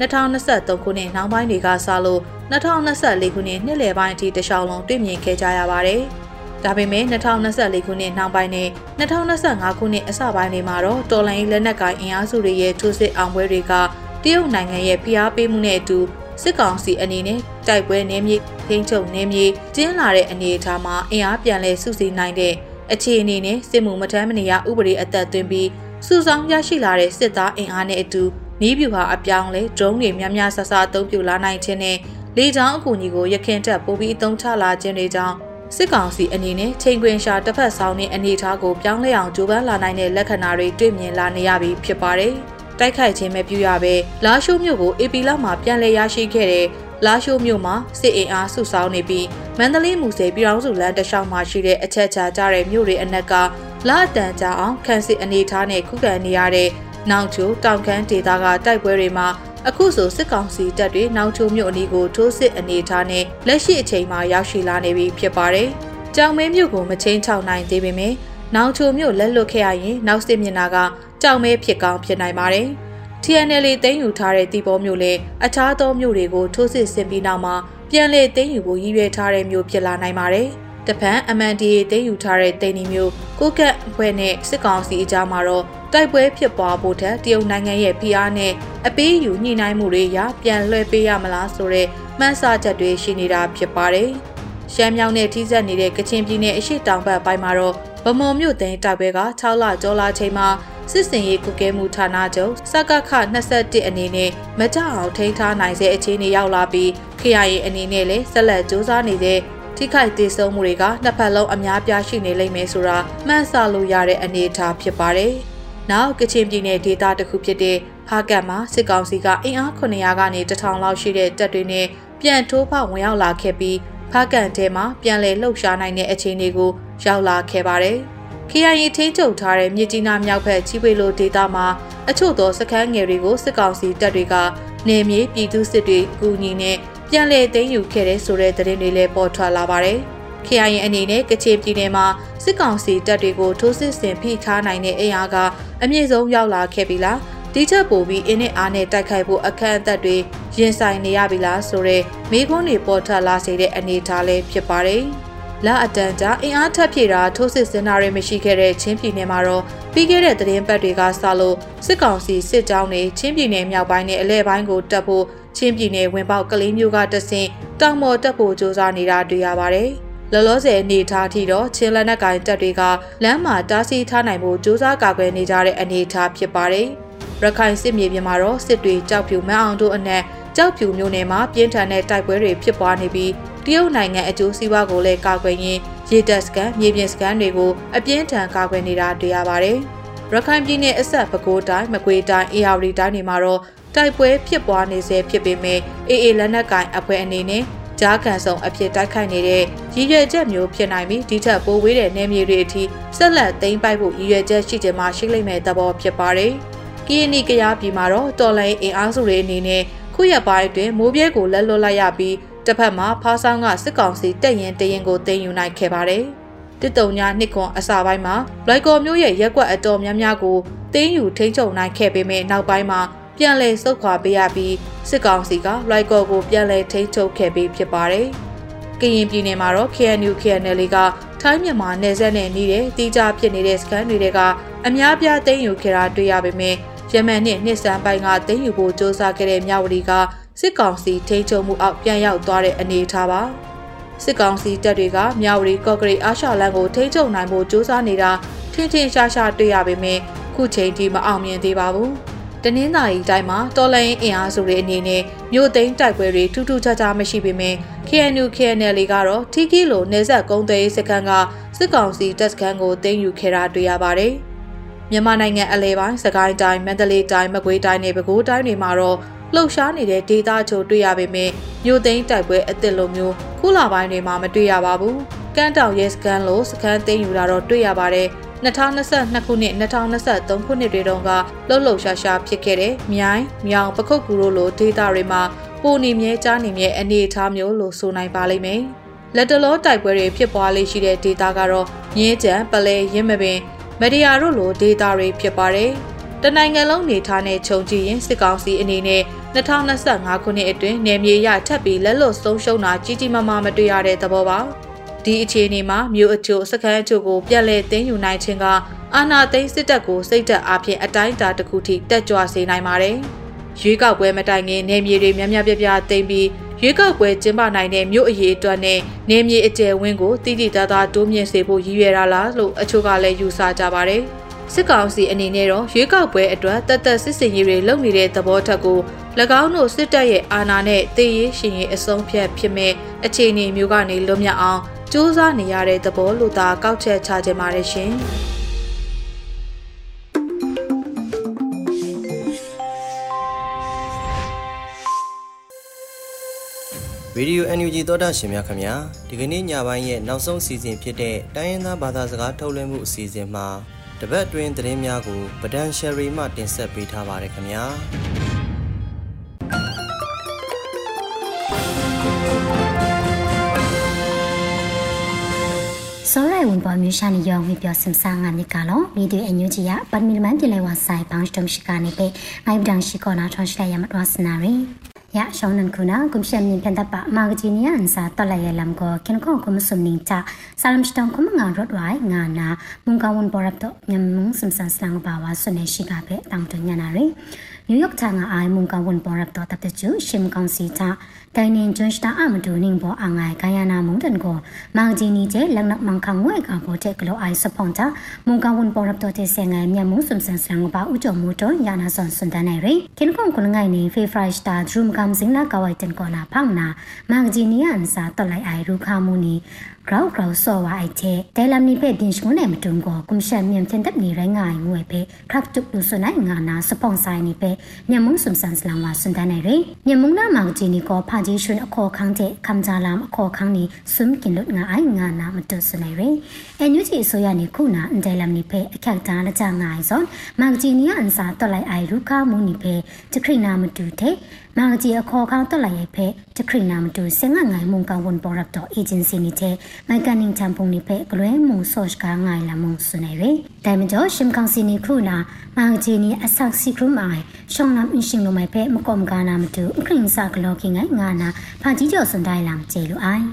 2023ခုနှစ်နောက်ပိုင်းတွေကစလို့2024ခုနှစ်နှစ်လယ်ပိုင်းအထိတခြားလုံးတွေ့မြင်ခဲ့ကြရပါတယ်။ဒါပေမဲ့2024ခုနှစ်နောက်ပိုင်းနဲ့2025ခုနှစ်အစပိုင်းတွေမှာတော့တော်လိုင်းလက်နက်ကိုင်အင်အားစုတွေရဲ့ထိုးစစ်အောင်ပွဲတွေကတရုတ်နိုင်ငံရဲ့ဖိအားပေးမှုနဲ့အတူစစ်ကောင်စီအနေနဲ့တိုက်ပွဲနယ်မြေထိန်းချုပ်နယ်မြေကျင်းလာတဲ့အနေအထားမှာအင်အားပြန်လည်စုစည်းနိုင်တဲ့အခြေအနေနဲ့စစ်မှုမထမ်းမနေရဥပဒေအသက်သွင်းပြီးစုဆောင်ရရှိလာတဲ့စစ်သားအင်အားနဲ့အတူနည်းဗျူဟာအပြောင်းလဲဒရုန်းတွေများများဆဆအသုံးပြုလာနိုင်ခြင်းနဲ့လေကြောင်းအကူအညီကိုရခင်တက်ပို့ပြီးအသုံးချလာခြင်းတွေကြောင့်စစ်ကောင်စီအနေနဲ့ချိန်ခွင်ရှာတစ်ဖက်ဆောင်တဲ့အနေအထားကိုပြောင်းလဲအောင်ကြိုးပမ်းလာနိုင်တဲ့လက္ခဏာတွေတွေ့မြင်လာနေရပြီဖြစ်ပါတယ်။တိုက်ခိုက်ခြင်းမပြုရဘဲလာရှိုးမြို့ကိုအေပီလောက်မှာပြန်လည်ရရှိခဲ့တဲ့လာရှိုးမြို့မှာစစ်အင်အားစုဆောင်းနေပြီးမန္တလေးမူဆယ်ပြည်ထောင်စုလမ်းတစ်လျှောက်မှာရှိတဲ့အချက်ချာကြတဲ့မြို့တွေအနက်ကလာအတန်ကြအောင်ခန့်စစ်အနေထားနဲ့ခုခံနေရတဲ့နောက်ချိုတောင်ခမ်းဒေသကတိုက်ပွဲတွေမှာအခုဆိုစစ်ကောင်စီတပ်တွေနောက်ချိုမြို့အနီးကိုထိုးစစ်အနေထားနဲ့လက်ရှိအချိန်မှာရောက်ရှိလာနေပြီဖြစ်ပါတယ်။ကြောင်မဲမြို့ကိုမချင်းချောက်နိုင်သေးပေမဲ့နောက်ချိုမြို့လက်လွတ်ခဲ့ရရင်နောက်စစ်မျက်နှာကကြောင်မဲဖြစ်ကောင်းဖြစ်နိုင်ပါတယ်။ TNL သိမ်းယူထားတဲ့တီဘောမြို့လည်းအခြားသောမြို့တွေကိုထိုးစစ်ဆင်ပြီးနောက်မှာပြန်လည်သိမ်းယူဖို့ရည်ရွယ်ထားတဲ့မြို့ဖြစ်လာနိုင်ပါတယ်။တပံ MNDAA သိမ်းယူထားတဲ့တိန်နီမြို့ကိုကတ်အဖွဲ့နဲ့စစ်ကောင်စီအကြားမှာတော့တိုက်ပွဲဖြစ်ပွားဖို့ထက်တရုတ်နိုင်ငံရဲ့ဖိအားနဲ့အပေးယူညှိနှိုင်းမှုတွေရပြန်လွှဲပေးရမလားဆိုတဲ့မှန်းဆချက်တွေရှိနေတာဖြစ်ပါတယ်။ရှမ်းမြောက်နဲ့ထိစပ်နေတဲ့ကချင်ပြည်နယ်အရှေ့တောင်ဘက်ပိုင်းမှာတော့ဗမော်မြို့သိမ်းတိုက်ပွဲက6လကျော်လာချိန်မှာစစ်စင်ရေးကုကဲမှုဌာနချုပ်စကခ21အနေနဲ့မကြအောင်ထိန်းထားနိုင်တဲ့အခြေအနေရောက်လာပြီး KIA အနေနဲ့လည်းဆက်လက်စူးစမ်းနေတဲ့ထိခိုက်ဒေဆုံးမှုတွေကနှစ်ဖက်လုံးအများပြားရှိနေလိမ့်မယ်ဆိုတာမှန်းဆလို့ရတဲ့အနေအထားဖြစ်ပါတယ်။နောက်ကချင်ပြည်နယ်ဒေသတစ်ခုဖြစ်တဲ့ဖားကတ်မှာစစ်ကောင်စီကအင်အား900ကနေ1000လောက်ရှိတဲ့တပ်တွေနဲ့ပြန်ထိုးဖောက်ဝင်ရောက်လာခဲ့ပြီးဖားကတ်ထဲမှာပြန်လည်လှုပ်ရှားနိုင်တဲ့အခြေအနေကိုရောက်လာခဲ့ပါတယ်။ KIA ထိန်းချုပ်ထားတဲ့မြစ်ကြီးနားမြောက်ဘက်ချီပွေလိုဒေသမှာအချို့သောစခန်းငယ်တွေကိုစစ်ကောင်စီတပ်တွေကနေမြေပြည်သူစစ်တွေကူညီနဲ့ပြန်လည်သိမ်းယူခဲ့တဲ့ဆိုတဲ့သတင်းတွေလည်းပေါ်ထွက်လာပါတယ်။ KIA အနေနဲ့ကချင်ပြည်နယ်မှာစစ်ကောင်စီတပ်တွေကိုထိုးစစ်ဆင်ဖိထားနိုင်တဲ့အင်အားကအမြင့်ဆုံးရောက်လာခဲ့ပြီလားဒီချက်ပို့ပြီးအင်းနဲ့အားနဲ့တိုက်ခိုက်ဖို့အခက်အသက်တွေရင်ဆိုင်နေရပြီလားဆိုတဲ့မေးခွန်းတွေပေါ်ထွက်လာစေတဲ့အနေအထားလေးဖြစ်ပါတယ်။လာအတန်ကြာအင်အားထပ်ဖြည့်တာထိုးစစ်ဆင်တာတွေမရှိခဲ့တဲ့ချင်းပြည်နယ်မှာတော့ပြီးခဲ့တဲ့သတင်းပတ်တွေကစလို့စစ်ကောင်စီစစ်ကြောင်းတွေချင်းပြည်နယ်မြောက်ပိုင်းနဲ့အလဲပိုင်းကိုတက်ဖို့ချင်းပြည်နယ်ဝင်ပေါက်ကလေးမျိုးကတဆင့်တောင်ပေါ်တက်ဖို့ကြိုးစားနေတာတွေ့ရပါတယ်။လောလောဆယ်အနေထားထိတော့ချင်းလက်နက်ကိုင်တပ်တွေကလမ်းမှာတားဆီးထားနိုင်ဖို့ကြိုးစားကာကွယ်နေကြတဲ့အနေအထားဖြစ်ပါတယ်။ရခိုင်စစ်မြေပြင်မှာတော့စစ်တွေကြောက်ဖြူမန်းအောင်တို့အနက်ကြောက်ဖြူမျိုးနယ်မှာပြင်းထန်တဲ့တိုက်ပွဲတွေဖြစ်ပွားနေပြီးတရုတ်နိုင်ငံအကျိုးစီးပွားကိုလည်းကာကွယ်ရင်းရေတပ်စခန်းမြေပြင်စခန်းတွေကိုအပြင်းထန်ကာကွယ်နေတာတွေ့ရပါတယ်။ရခိုင်ပြည်နယ်အဆက်ပဲခူးတိုင်းမကွေးတိုင်းအေရဝတီတိုင်းတွေမှာတော့တိုက်ပွဲဖြစ်ပွားနေဆဲဖြစ်ပေမဲ့အေးလက်နက်ကိုင်အဖွဲ့အနေနဲ့ကြားခံဆောင်အဖြစ်တိုက်ခိုက်နေတဲ့ရည်ရွယ်ချက်မျိုးဖြစ်နိုင်ပြီးဒီထက်ပိုဝေးတဲ့နယ်မြေတွေအထိဆက်လက်သိမ်းပိုက်ဖို့ရည်ရွယ်ချက်ရှိချင်မှရှိလိမ့်မယ်သဘောဖြစ်ပါတယ်။ကီယနီကရားပြည်မှာတော့တော်လိုင်းအင်အားစုတွေအနေနဲ့ခုရက်ပိုင်းအတွင်းမိုးပြဲကိုလက်လွတ်လိုက်ရပြီးတစ်ဖက်မှာဖားဆောင်ကစစ်ကောင်စီတက်ရင်တရင်ကိုသိမ်းယူနိုင်ခဲ့ပါတယ်။တစ်တုံညာနှစ်ခွန်အစာပိုင်းမှာလိုက်ကော်မျိုးရဲ့ရက်ကွက်အတော်များများကိုသိမ်းယူထိန်းချုပ်နိုင်ခဲ့ပေမဲ့နောက်ပိုင်းမှာပြန်လည်ဆုတ်ခွာပေးရပြီးစစ်ကောင်စီကလိုက်ကော်ကိုပြန်လည်ထိန်းချုပ်ခဲ့ပြီးဖြစ်ပါတယ်။ကရင်ပြည်နယ်မှာတော့ KNU KNL ကထိုင်းမြန်မာနယ်စပ်နဲ့နှီးတဲ့တီးခြားဖြစ်နေတဲ့စခန်းတွေကအများပြားသိမ်းယူခဲ့တာတွေ့ရပေမဲ့ယမန်နဲ့နှစ်စမ်းပိုင်းကသိမ်းယူဖို့စ조사ခဲ့တဲ့မြဝတီကစစ်ကောင်စီထိန်းချုပ်မှုအောက်ပြန်ရောက်သွားတဲ့အနေအထားပါစစ်ကောင်စီတပ်တွေကမြဝတီကော့ကရိတ်အာရှလန်ကိုထိန်းချုပ်နိုင်ဖို့စ조사နေတာထင်ထင်ရှားရှားတွေ့ရပေမဲ့ခုချိန်ထိမအောင်မြင်သေးပါဘူးတနင်္သာရီတိုင်းမှာတော်လိုင်းအင်အားစုတွေအနေနဲ့မြို့သိမ်းတိုက်ပွဲတွေထူးထူးခြားခြားမရှိပေမဲ့ KNU KNL ကတော့ထီကီလိုနေဆက်ကုန်းသွေးစခန်းကစစ်ကောင်စီတပ်စခန်းကိုသိမ်းယူခဲ့တာတွေ့ရပါတယ်မြန်မာနိုင်ငံအလဲပိုင်းစကိုင်းတိုင်းမန္တလေးတိုင်းမကွေးတိုင်းနဲ့ပဲခူးတိုင်းတွေမှာတော့လှုပ်ရှားနေတဲ့ဒေသချို့တွေ့ရပေမဲ့မြို့သိမ်းတိုက်ပွဲအသစ်လိုမျိုးခုလပိုင်းတွေမှာမတွေ့ရပါဘူး။ကန်းတောင်ရဲစခန်းလိုစခန်းသိမ်းယူတာတော့တွေ့ရပါတယ်။2022ခုနှစ်2023ခုနှစ်တွေတုန်းကလှုပ်ရှားရှားဖြစ်ခဲ့တဲ့မြိုင်မြောင်ပခုတ်ကူတို့လိုဒေသတွေမှာပိုနေမြဲကြားနေမြဲအနေအထားမျိုးလို့ဆိုနိုင်ပါလိမ့်မယ်။လက်တလောတိုက်ပွဲတွေဖြစ်ပွားလေးရှိတဲ့ဒေသကတော့မြင်းကြံပလဲရင်းမပင်မဒီယာတို့လိုဒေသတွေဖြစ်ပါတယ်။တနိုင်ငံလုံးနေထားနဲ့ခြုံကြည့်ရင်စစ်ကောင်စီအနေနဲ့2025ခုနှစ်အတွင်းနယ်မြေရထပ်ပြီးလက်လွတ်ဆုံးရှုံးတာကြီးကြီးမားမားမတွေ့ရတဲ့သဘောပါဒီအခြေအနေမှာမြို့အချို့စခန်းအချို့ကိုပြန်လည်သိမ်းယူနိုင်ခြင်းကအာဏာသိမ်းစစ်တပ်ကိုစိတ်သက်အားဖြင့်အတိုင်းအတာတစ်ခုထိတက်ကြွစေနိုင်ပါတယ်ရွေးကောက်ပွဲမတိုင်ခင်နယ်မြေတွေများများပြားပြားသိမ်းပြီးရွေးကောက်ပွဲကျင်းပနိုင်တဲ့မြို့အရေးအတွက်နဲ့နယ်မြေအကျယ်ဝန်းကိုတိတိကျကျတိုးမြင့်စေဖို့ရည်ရွယ်တာလားလို့အချို့ကလည်းယူဆကြပါတယ်စစ်ကောင်စီအနေနဲ့တော့ရွေးကောက်ပွဲအတွက်တသက်စစ်စင်ရေးတွေလုပ်နေတဲ့သဘောထက်ကို၎င်းတို့စစ်တပ်ရဲ့အာဏာနဲ့တည်ရေးရှင်ရေးအဆုံးဖြတ်ဖြစ်မဲ့အခြေအနေမျိုးကနေလွတ်မြောက်အောင်စူးစမ်းနေရတဲ့သဘောလို့သာကောက်ချက်ချခြင်းပါတယ်ရှင်။ Radio NUG သောတာရှင်များခင်ဗျာဒီကနေ့ညပိုင်းရဲ့နောက်ဆုံးအစီအစဉ်ဖြစ်တဲ့တိုင်းရင်းသားဘာသာစကားထုတ်လွှင့်မှုအစီအစဉ်မှာတပတ်အတွင်းသတင်းများကိုပဒန်ရှယ်ရီမှတင်ဆက်ပေးထားပါတယ်ခင်ဗျာစောရိုင်ဝန်ပေါ်မျိုးရှာနေရောင်ဝေပြောစင်စားငါနိကလောဗီဒီယိုအန်ယူဂျီယာပတ်မီလမန်တင်လဲဝဆိုင်ဘောင်းစတုံရှိကနေပဲအိုင်ဗဒန်ရှိကောနာထွန်ရှိလိုက်ရမတော်စနာရီရရှောင်းနန်ခုနာကွန်ရှမ်မြင်ပြန်တပမာဂဂျီနီယန်စာတော်လိုက်ရလမ်ကိုခင်ခေါကွန်ဆုမနင်းချဆာလမ်စတုံကွန်ငါရတ်ဝိုင်ငါနာမုန်ကဝန်ပေါ်ရပ်တော့ညမုံစမ်ဆန်စလန်ဘာဝါဆွနေရှိကပဲတောင်တညနာရီNew York Tanga ai mung ka won porap to tap chu shim kong si cha kai nin chun sta amadu ning bo angai kayana mung dan ko mang ji ni je lang nak mang khang wai ka bo te klo ai sapong cha mung ka won porap to te se ngai mya mung sum san sang ba u jo mu to yana son sun dan nai ri kin kong kun ngai ni fe fresh star drum kam sing la ka wai ten ko na phang na mang ji ni an sa to lai ai ru kha mu ni Grau so wa ai che telam ni pe din shun ne mtung ko kum shan miem chen tap ni rai ngai ngoi pe khak tuk du so nai nga na sapong sai ni pe nyam mung sum san slang wa sun da nai re nyam mung na ma ji ni ko pha ji shun a kho khang che kham ja lam a kho khang ni sum kin lut nga ai nga na ma tu so nai re en yu ji so ya ni khu na en telam ni pe a khak ta la ja ngai son ma ji ni an sa to lai ai ru kha mu ni pe chakri na ma tu the ma ji a kho khang to lai ai pe chakri na ma tu sen nga ngai mung ka won porap to agency ni the mai kan ning cham pung ni pe glwe mung soch ka ngai la mung su nai re dai ma jo shim kang si ni khu na ma ji ni a sak si kru mai shong nam in sing lo mai pe ma kom ka na ma tu kring sa klo ki ngai nga na pha ji jo sun dai lam che lu ai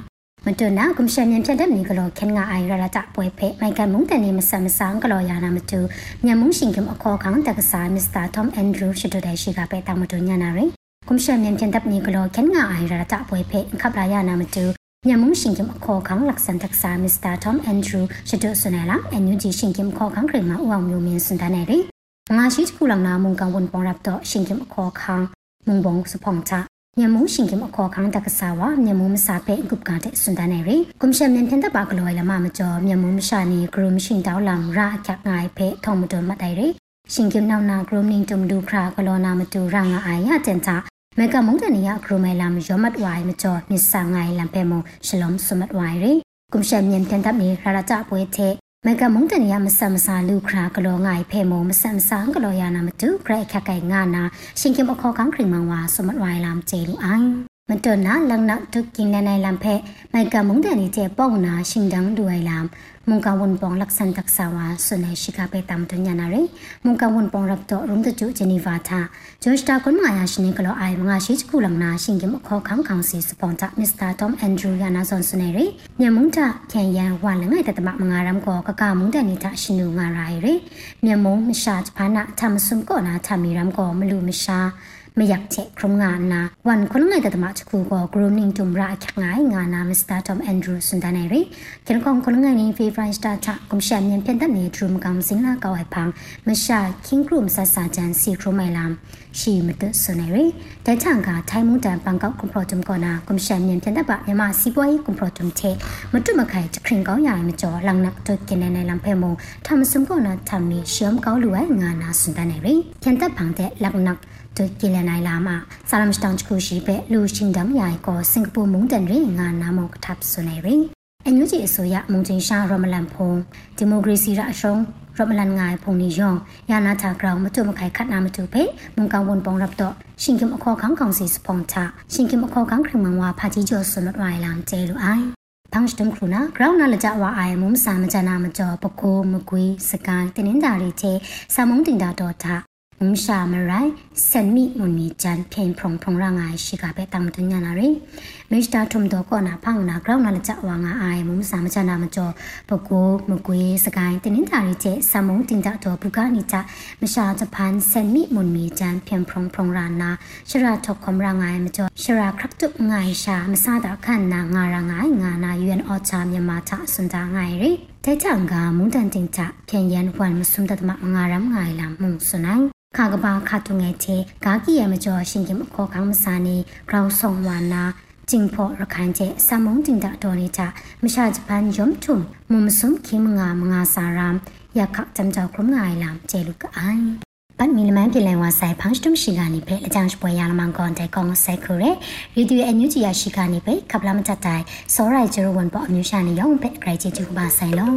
မတူနာကွန်ရှင်မြန်ဖြစ်တဲ့မိကလောခင်ငါအိုင်ရတာပွဲဖေမိုင်ကမုန်တန်နေမဆမ်ဆန်ကလောယာနာမတူမြန်မုန်ရှင်ကမအခေါ်ခေါင်းတက္ကစာမစ္စတာtom andrew ရှိတဲ့ရှိကပဲတာမတူညာနာရယ်ကွန်ရှင်မြန်ဖြစ်တဲ့မိကလောခင်ငါအိုင်ရတာပွဲဖေခပ်လာယာနာမတူမြန်မုန်ရှင်ကမအခေါ်ခေါင်းလက်ဆန်တက္ကစာမစ္စတာ tom andrew ရှိတဲ့ဆွနေလာအန်ယူဂျီရှင်ကမခေါ်ခေါင်းခရမဦးအောင်မျိုးမင်းစန်တနေရယ်ငါရှိကူလနာမုန်ကဝန်ပေါ်ရပ်တော့ရှင်ကမအခေါ်ခေါင်းမုံဘုံစဖောင်ချမြန်မာရှင်ကမအခေါ်ခေါင်းတက္ကစာဝမြန်မာမစာပေဂုပ်ကတဲ့စွန်ဒနေရီကွန်ရှင်မြန်ပြန်တဲ့ပါကလောလမမကျော်မြန်မာမရှာနေဂရုမရှင်တောင်းလမ်ရာအခက်ငိုင်ဖေထုံမတုံမတိုင်ရီရှင်ကနောက်နာဂရုနင်းတုံဒူခရာကလောနာမတူရာငါအိုင်ရတန်တာမေကမုန်တနီယဂရုမဲလာမယောမတ်ဝိုင်မကျော်မြစာငိုင်လမ်ဖေမရှလုံဆုမတ်ဝိုင်ရီကွန်ရှင်မြန်ပြန်တဲ့နေရာတာပွဲတဲ့မေကမုန်တနီယမဆမ်ဆာလူခရာကလောငိုင်ဖေမမဆမ်ဆာကလောယာနာမတူဂရိခက်ကိုင်ငါနာရှင်ကမအခေါ်ခေါင်းခရီမန်ဝါဆုမတ်ဝိုင်လမ်ကျေလူအိုင်မတော်နာလန်နာတုကင်းနေလမ်ဖေမိုင်ကမုန်တနီကျေပေါနာရှင်ဒန်းဒူအိုင်လမ်မုန်ကဝန်ပေါလက်ဆန်တက်ဆာဝါဆွနေရှိကပေတမ်တညာနာရီမုန်ကဝန်ပေါရပ်တော့ရုံးတကျဂျနီဗာသာဂျော့စတာကွန်မာယာရှင်ကလောအိုင်ငါရှိချကူလမ်နာရှင်ကမခေါ်ခေါင်းခေါင်းစီစပွန်တာမစ္စတာtom andrew ယာနာဆွန်ဆွနေရီညမုန်တာခင်ယန်ဝါလငိုင်တတမမငါရမ်ကောကကမုန်တနီတာရှင်နူငါရိုင်ရီညမုန်မရှာချဖာနာသမ်ဆုမ်ကောနာသမီရမ်ကောမလူမရှာမယက်ချက်ခရုံငါနာဝန်ခလုံးငိုင်တတမချကူကောဂရုမင်းတုံရာအခငိုင်ငါနာမစ္စတာ tom andrew စန်တနေရီကျန်ကောင်ခလုံးငိုင်နေဖေဖရိုင်စတာချကွန်ရှင်မြန်ပြန်တဲ့နေဒရုမ်ကောင်စင်လာကောဝိုင်ဖန်မရှာကင်းဂရုမဆာဆာဂျန်စီခရုမိုင်လမ်ရှိမတဆွနေရီတဲချန်ကထိုင်မူတန်ပန်ကောက်ကွန်ပရိုဂျမ်ကောနာကွန်ရှင်မြန်ပြန်တဲ့ပါမြမစီပွားရေးကွန်ပရိုဂျမ်ချေမတုမခိုင်ချခရင်ကောင်းရမကျော်လန်နက်တော့ကင်းနေလမ်ဖေမုံထမဆုံကောနာထမီရှမ်ကောင်းလူဝဲငါနာစန်တနေရီပြန်တဲ့ဖန်တဲ့လန်နက်တို့ကလနိုင်လာမှာဆာလမ်စတန်ချ်ကူရှိပဲလူရှင်ဒမ်ရိုင်ကိုစင်ကာပူမုန်တန်ရီငါနာမောကထပ်ဆွနေရီအန်ယူဂျီအစိုးရမုန်ချင်းရှာရမလန်ဖုံဒီမိုကရေစီရအရှုံးရမလန်ငိုင်ဖုန်နီယောယာနာတာဂရောင်မတုမခိုင်ခတ်နာမတူဖေမုန်ကောင်ဝန်ပုံရပ်တော့ရှင်ကမအခေါ်ခေါင်းကောင်စီစပွန်တာရှင်ကမအခေါ်ခေါင်းခရမန်ဝါဖာကြီးကျော်ဆွမတ်ဝိုင်လမ်ကျေလူအိုင်ဘန်းစတမ်ခရနာဂရောင်းနာလကြဝအိုင်မုံစာမကြနာမကျော်ပကိုမကွေးစကိုင်းတင်းတာရီချေစာမုံတင်တာတော့တာမုံရှာမရိုင်စန်မီမွန်မီဂျန်ဖိန်ဖုံဖုံရငါရှိကပဲတမ်တညာနာရီမစ္စတာထုံတော့ကောနာဖောင်းနာဂရောင်းနာလကြဝငါအိုင်မုံစာမကြနာမကျော်ပကိုမကွေးစကိုင်းတင်းတာရီချေစာမုံတင်တာတော့ဘူကနီချမရှာဂျပန်စန်မီမွန်မီဂျန်ဖိန်ဖုံဖုံရနာရှရာထုတ်ခမရငါမကျော်ရှရာခရက်တုငါရှာမစားတာခန့်နာငါရငါငါနာယူအန်အော်ချာမြန်မာချစွန်တာငါရီတဲချန်ကမုန်တန်တင်ချပြန်ရန်ဝန်မစွန်တတ်မငါရမ်ငါလာမုံစွနိုင်ခါကဘာခါတုငယ်ချေဂါကီယမကျော်ရှင်ကမခေါ်ခေါင်းမစာနေဂရောင်းဆောင်ဝါနာကျင်းဖို့ရခိုင်ကျဆမုံတင်တာတော်နေချမရှာဂျပန်ယုံထုံမုံမစုံခိမငါမငါစာရမ်ယခကြမ်ကြောက်ခုံငိုင်လမ်ကျေလူကအိုင်ပတ်မီလမန်ပြလဲဝါဆိုင်ဖန်းစတုံရှိကနေပဲအကြောင်းပွဲရလမန်ကွန်တဲ့ကောင်ဆိုင်ခရဲရီဒီအန်ယူဂျီယာရှိကနေပဲကပလာမတတိုင်စောရိုင်01ပေါ့အမျိုးရှာနေရောပဲဂရိတ်ချီတူပါဆိုင်လော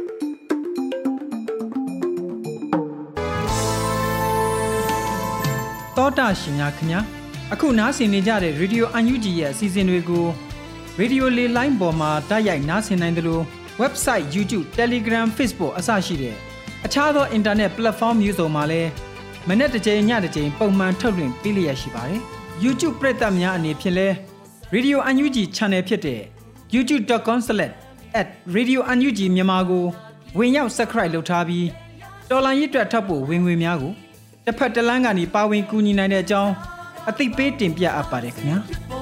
တောတာရှင်များခင်ဗျာအခုနားဆင်နေကြတဲ့ Radio UNG ရဲ့အစီအစဉ်တွေကို Radio လေလိုင်းပေါ်မှာတိုက်ရိုက်နားဆင်နိုင်သလို Website YouTube Telegram Facebook အစရှိတဲ့အခြားသော Internet Platform မျိုးစုံမှာလည်းမနေ့တစ်ချိန်ညတစ်ချိန်ပုံမှန်ထုတ်လွှင့်ပေးလျက်ရှိပါတယ် YouTube ပရိသတ်များအနေဖြင့်လဲ Radio UNG Channel ဖြစ်တဲ့ youtube.com/@radiounug မြန်မာကိုဝင်ရောက် Subscribe လုပ်ထားပြီးတော်လိုင်းရစ်တွက်ထပ်ဖို့ဝင်ငွေများကိုတစ်ဖက်တစ်လမ်းကနေပါဝင်ကူညီနိုင်တဲ့အကြောင်းအသိပေးတင်ပြအပ်ပါတယ်ခင်ဗျာ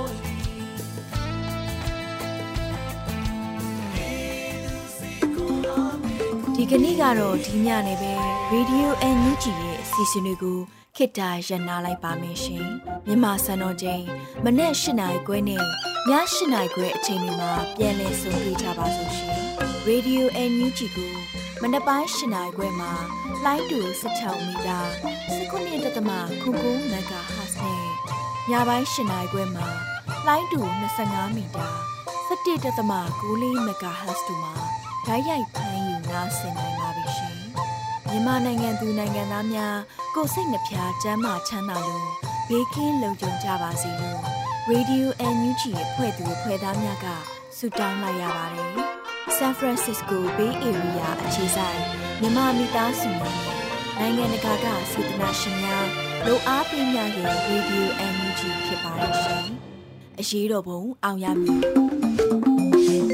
ဒီကနေ့ကတော့ဒီညနေပဲ Radio NUG ရဲ့အစီအစဉ်လေးကိုခေတ္တရနာလိုက်ပါမယ်ရှင်မြန်မာစံတော်ချိန်မနေ့၈နာရီခွဲနဲ့ည၈နာရီခွဲအချိန်တွေမှာပြန်လည်ဆုံတွေ့ကြပါစို့ရှင် Radio NUG ကိုမနေ့ပိုင်း၈နာရီခွဲမှာလိုင်းတူ16မီတာ19.9 MHz နဲ့ညပိုင်း၈နာရီခွဲမှာလိုင်းတူ25မီတာ17.9 MHz တို့မှာဓာတ်ရိုက်ဖမ်းယူနားဆင်နိုင်ပါပြီရှင်မြန်မာနိုင်ငံသူနိုင်ငံသားများကိုယ်စိတ်နှပြချမ်းသာချမ်းသာလို့ဘေးကင်းလုံခြုံကြပါစေလို့ Radio NUG ရဲ့ဖွဲ့သူဖွဲ့သားများကဆုတောင်းလိုက်ရပါတယ် San Francisco Bay Area အခြေစိုက်မြန်မာမိသားစုများနိုင်ငံတကာကစေတနာရှင်များလိုအားပေးများရဲ့ Radio NUG ဖြစ်ပါတယ်ရှင်အရေးတော်ပုံအောင်ရမည်